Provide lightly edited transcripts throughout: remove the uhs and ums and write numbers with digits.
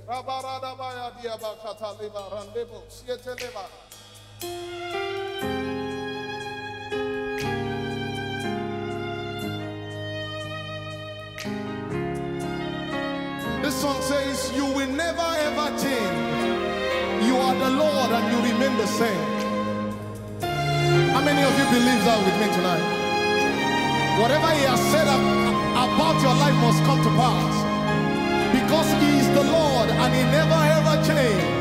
This song says, you will never ever change. You are the Lord and you remain the same. How many of you believe that with me tonight? Whatever he has said about your life must come to pass. Because he is the Lord and he never ever changed.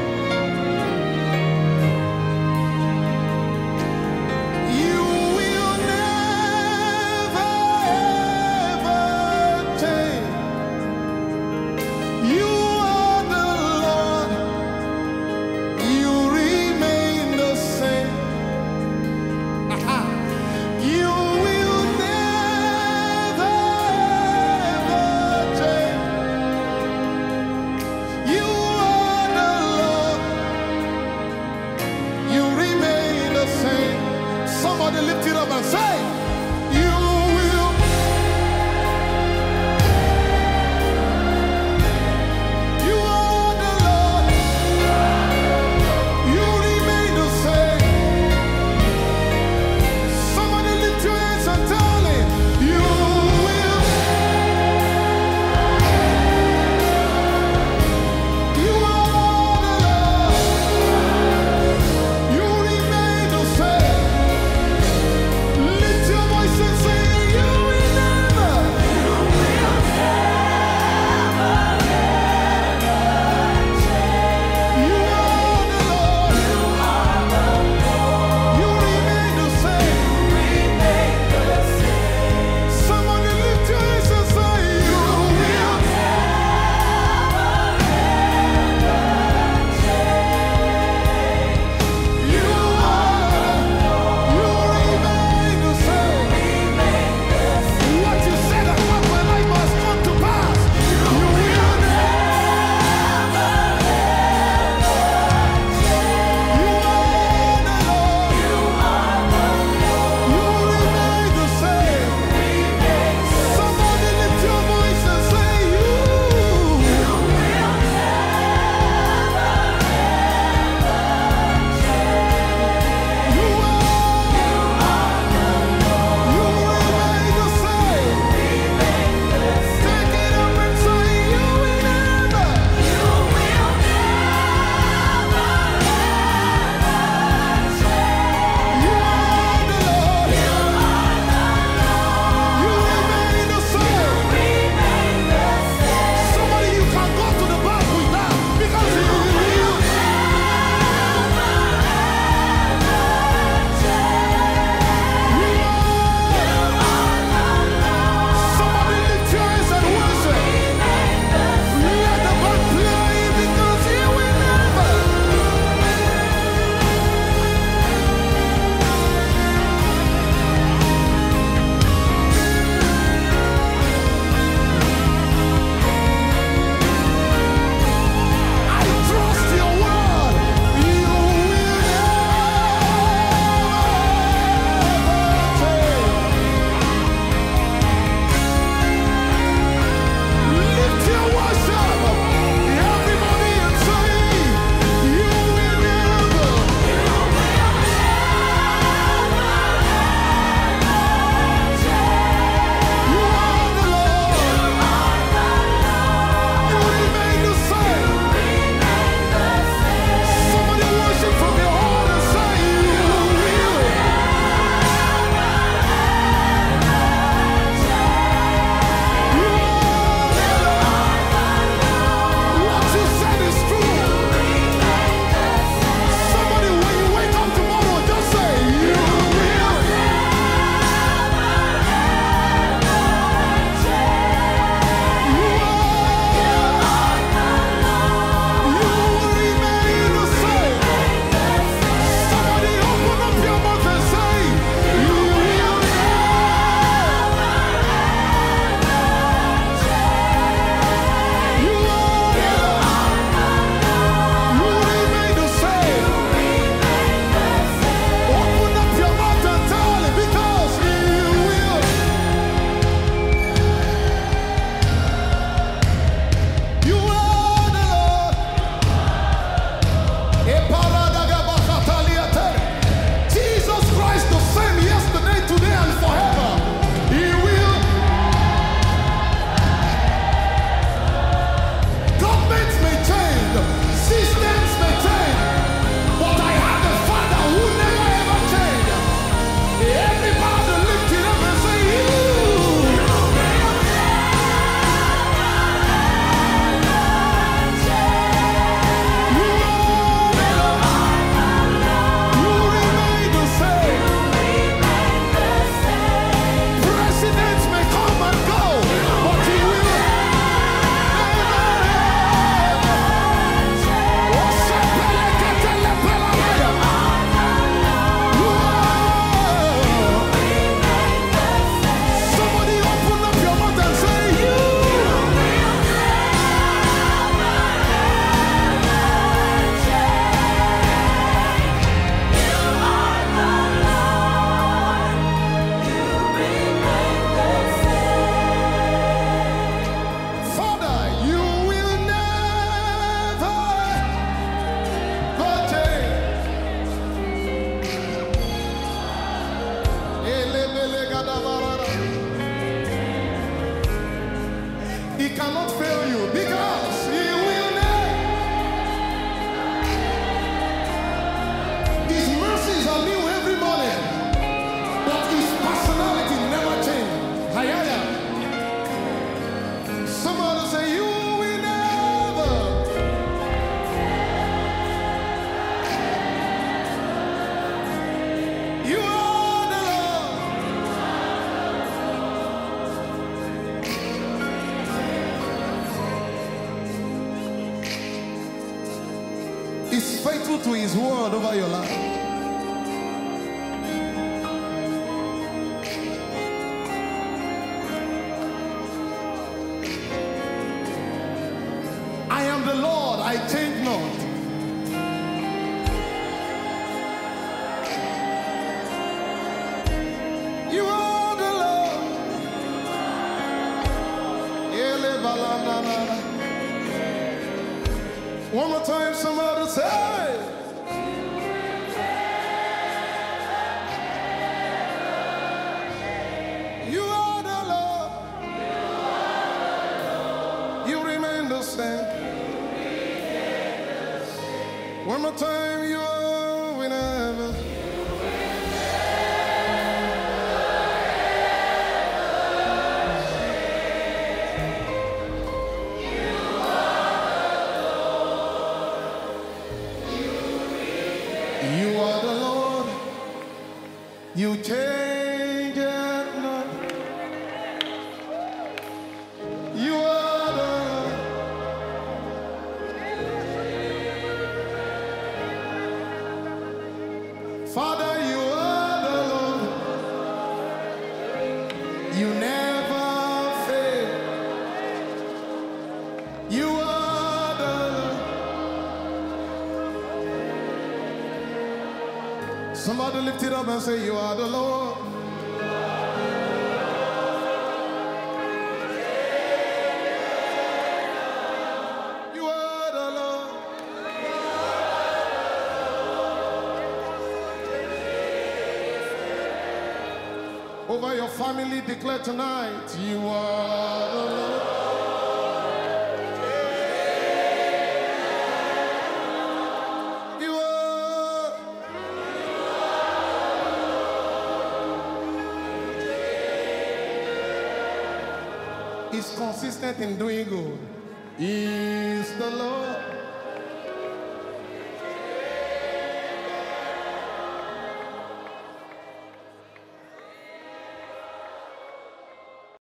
Lift it up and say, you will. is faithful to his word over your life. I am the Lord, I change not. You are the Lord. One more time, somebody say. You are the Lord. You remain the same. One more time, you are whenever. You are the Lord, you change it not. You are the Lord. Father, you are the Lord. You never fail. You are the Lord. Somebody lift it up and say, you are the Lord. You are the Lord. Over your family, declare tonight, you are the Lord. You are. He's consistent in doing good. He's the Lord.